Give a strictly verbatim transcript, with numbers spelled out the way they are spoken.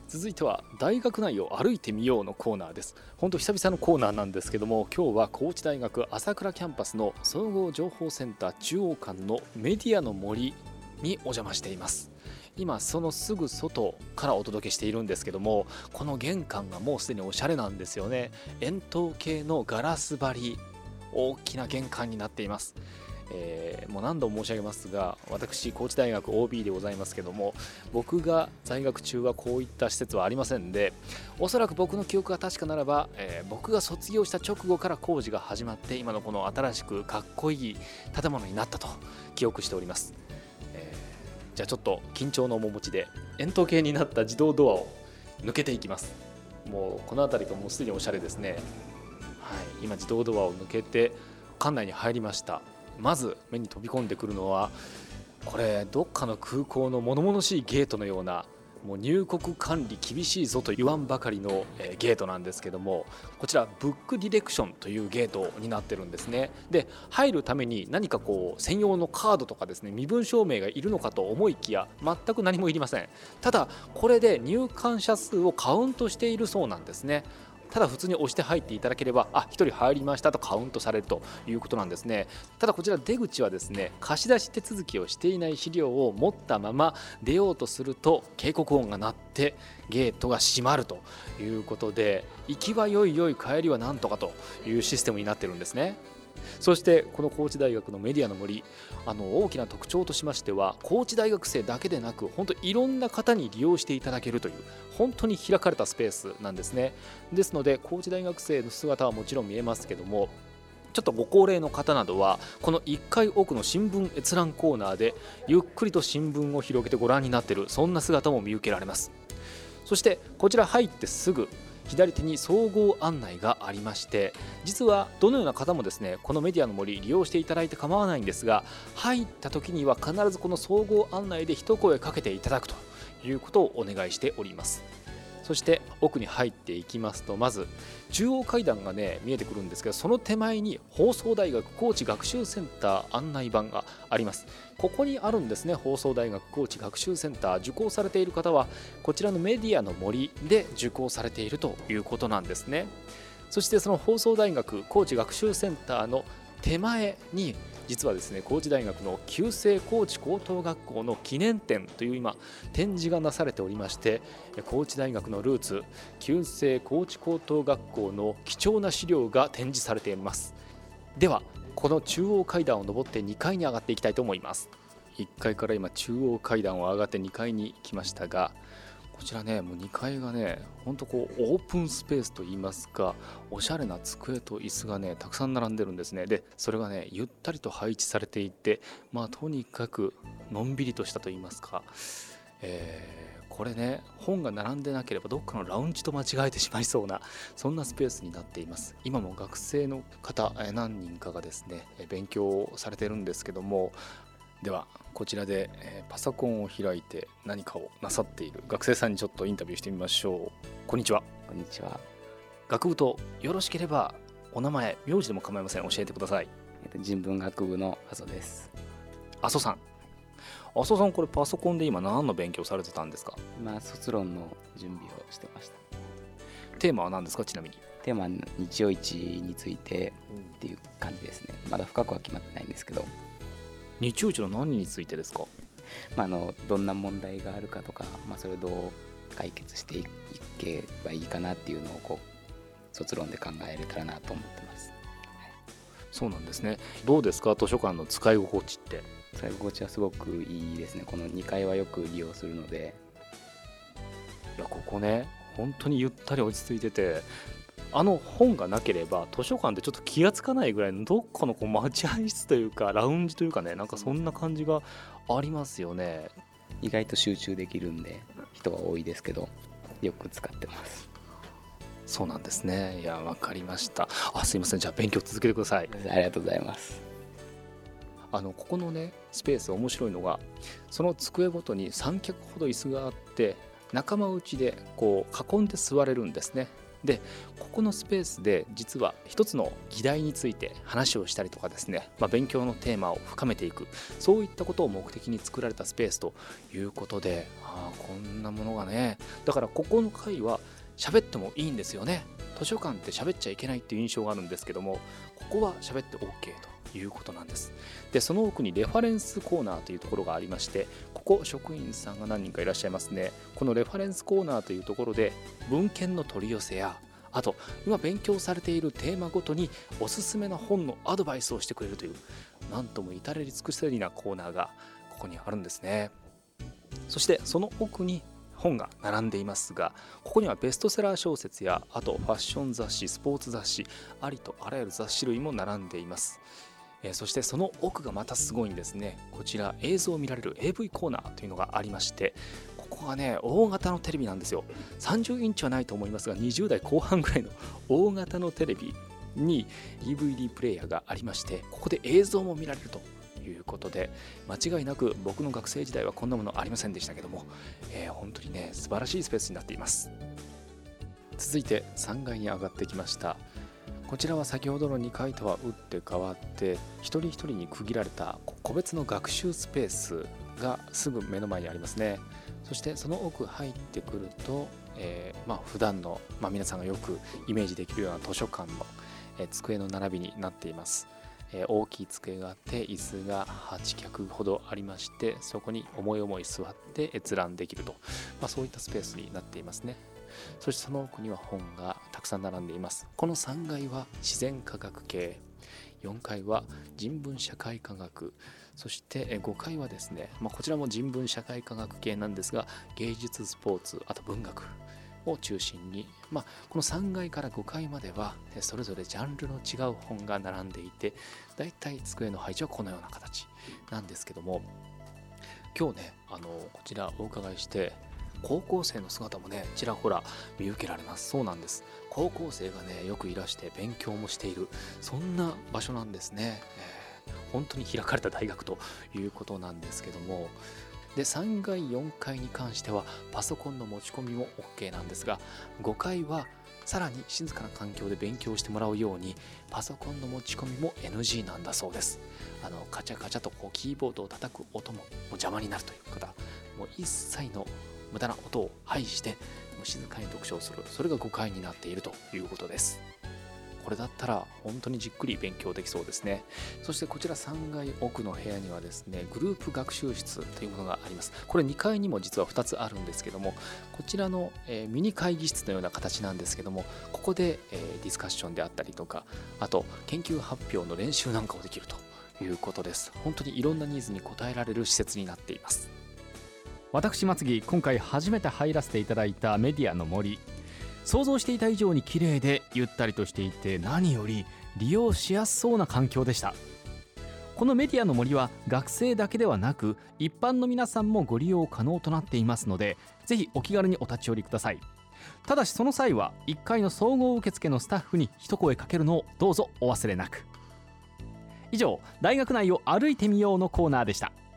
続いては大学内を歩いてみようのコーナーです。本当久々のコーナーなんですけども、今日は高知大学朝倉キャンパスの総合情報センター中央館のメディアの森にお邪魔しています。今そのすぐ外からお届けしているんですけども、この玄関がもうすでにおしゃれなんですよね。円筒形のガラス張り、大きな玄関になっています。えー、もう何度も申し上げますが、私高知大学 オービー でございますけども、僕が在学中はこういった施設はありませんで、おそらく僕の記憶が確かならば、えー、僕が卒業した直後から工事が始まって、今のこの新しくかっこいい建物になったと記憶しております。えー、じゃあちょっと緊張の面持ちで円筒形になった自動ドアを抜けていきます。もうこの辺りがもうすでにおしゃれですね。はい、今自動ドアを抜けて館内に入りました。まず目に飛び込んでくるのは、これどっかの空港の物々しいゲートのような、もう入国管理厳しいぞと言わんばかりの、えー、ゲートなんですけども、こちらブックディレクションというゲートになってるんですね。で、入るために何かこう専用のカードとかですね、身分証明がいるのかと思いきや、全く何もいりません。ただこれで入館者数をカウントしているそうなんですね。ただ普通に押して入っていただければ、あ、ひとり入りましたとカウントされるということなんですね。ただこちら出口はですね、貸し出し手続きをしていない資料を持ったまま出ようとすると警告音が鳴ってゲートが閉まるということで、行きはよいよい帰りはなんとかというシステムになってるんですね。そしてこの高知大学のメディアの森、あの大きな特徴としましては、高知大学生だけでなく本当いろんな方に利用していただけるという、本当に開かれたスペースなんですね。ですので高知大学生の姿はもちろん見えますけども、ちょっとご高齢の方などはこのいっかい奥の新聞閲覧コーナーでゆっくりと新聞を広げてご覧になっている、そんな姿も見受けられます。そしてこちら入ってすぐ左手に総合案内がありまして、実はどのような方もですね、このメディアの森利用していただいて構わないんですが、入った時には必ずこの総合案内で一声かけていただくということをお願いしております。そして奥に入っていきますと、まず中央階段がね見えてくるんですけど、その手前に放送大学高知学習センター案内板があります。ここにあるんですね。放送大学高知学習センター、受講されている方はこちらのメディアの森で受講されているということなんですね。そしてその放送大学高知学習センターの手前に、実はですね、高知大学の旧制高知高等学校の記念展という今展示がなされておりまして、高知大学のルーツ、旧制高知高等学校の貴重な資料が展示されています。ではこの中央階段を上ってにかいに上がっていきたいと思います。いっかいから今中央階段を上がってにかいに来ましたが、こちらね、もうにかいがね、ほんとこうオープンスペースといいますか、おしゃれな机と椅子がねたくさん並んでるんですね。でそれがねゆったりと配置されていて、まあとにかくのんびりとしたといいますか、えー、これね本が並んでなければどっかのラウンジと間違えてしまいそうな、そんなスペースになっています。今も学生の方何人かがですね勉強をされてるんですけども、ではこちらでパソコンを開いて何かをなさっている学生さんにちょっとインタビューしてみましょう。こんにちは。 こんにちは。 学部とよろしければお名前、名字でも構いません、教えてください。 人文学部の阿蘇です。 阿蘇さん。阿蘇さん、これパソコンで今何の勉強されてたんですか？ 今卒論の準備をしてました。 テーマは何ですか？ちなみにテーマは日曜市についてっていう感じですね。まだ深くは決まってないんですけど。 日曜市の何についてですか？ まあ、あのどんな問題があるかとか、まあ、それをどう解決していけばいいかなっていうのをこう卒論で考えれたらなと思ってます。はい、 そうなんですね。どうですか、図書館の使い心地って？ 使い心地はすごくいいですね。このにかいはよく利用するので。 いや、ここね本当にゆったり落ち着いてて、あの本がなければ図書館でちょっと気がつかないぐらいのどっかのこう待合室というかラウンジというかね、なんかそんな感じがありますよね。 意外と集中できるんで人は多いですけど、よく使ってます。 そうなんですね。いや、わかりました。あ、すいません。じゃあ勉強続けてください。 ありがとうございます。 あのここのねスペース面白いのが、その机ごとにさん脚ほど椅子があって、仲間内でこう囲んで座れるんですね。 でここのスペースで実は一つの議題について話をしたりとかですね、まあ、勉強のテーマを深めていく、そういったことを目的に作られたスペースということで、あこんなものがね、だからここの回は喋ってもいいんですよね。図書館って喋っちゃいけないっていう印象があるんですけども、ここは喋って OK ということなんです。でその奥にレファレンスコーナーというところがありまして、ここ職員さんが何人かいらっしゃいますね。このレファレンスコーナーというところで文献の取り寄せや、あと今勉強されているテーマごとにおすすめの本のアドバイスをしてくれるという、なんとも至れり尽くせりなコーナーがここにあるんですね。そしてその奥に本が並んでいますが、ここにはベストセラー小説や、あとファッション雑誌、スポーツ雑誌、ありとあらゆる雑誌類も並んでいます。えー、そしてその奥がまたすごいんですね。こちら映像を見られる エーブイ コーナーというのがありまして、ここがね大型のテレビなんですよ。さんじゅうインチはないと思いますが、にじゅう代後半ぐらいの大型のテレビに ディーブイディー プレイヤーがありまして、ここで映像も見られるということで、間違いなく僕の学生時代はこんなものありませんでしたけども、えー、本当にね素晴らしいスペースになっています。続いてさんがいに上がってきました。こちらは先ほどのにかいとは打って変わって、一人一人に区切られた個別の学習スペースがすぐ目の前にありますね。そしてその奥入ってくると、えー、まあ普段の、まあ、皆さんがよくイメージできるような図書館の、えー、机の並びになっています。えー、大きい机があって、椅子がはち脚ほどありまして、そこに思い思い座って閲覧できると、まあ、そういったスペースになっていますね。そしてその奥には本がたくさん並んでいます。このさんがいは自然科学系、よんかいは人文社会科学、そしてごかいはですね、まあ、こちらも人文社会科学系なんですが、芸術、スポーツ、あと文学を中心に、まあ、このさんがいからごかいまではそれぞれジャンルの違う本が並んでいて、だいたい机の配置はこのような形なんですけども、今日ねあのこちらお伺いして、高校生の姿もねちらほら見受けられます。そうなんです、高校生がねよくいらして勉強もしている、そんな場所なんですね。えー、本当に開かれた大学ということなんですけども、でさんがいよんかいに関してはパソコンの持ち込みも OK なんですが、ごかいはさらに静かな環境で勉強してもらうようにパソコンの持ち込みも エヌジー なんだそうです。あのカチャカチャとこうキーボードを叩く音ももう邪魔になるという方、もう一切の無駄な音を排してもう静かに読書をする、それがごかいになっているということです。これだったら本当にじっくり勉強できそうですね。そしてこちらさんがい奥の部屋にはですね、グループ学習室というものがあります。これにかいにも実はふたつあるんですけども、こちらの、えー、ミニ会議室のような形なんですけども、ここで、えー、ディスカッションであったりとか、あと研究発表の練習なんかをできるということです。本当にいろんなニーズに応えられる施設になっています。 私松木、今回初めて入らせていただいたメディアの森、想像していた以上に綺麗でゆったりとしていて、何より利用しやすそうな環境でした。このメディアの森は学生だけではなく一般の皆さんもご利用可能となっていますので、ぜひお気軽にお立ち寄りください。ただしその際はいっかいの総合受付のスタッフに一声かけるのをどうぞお忘れなく。以上、大学内を歩いてみようのコーナーでした。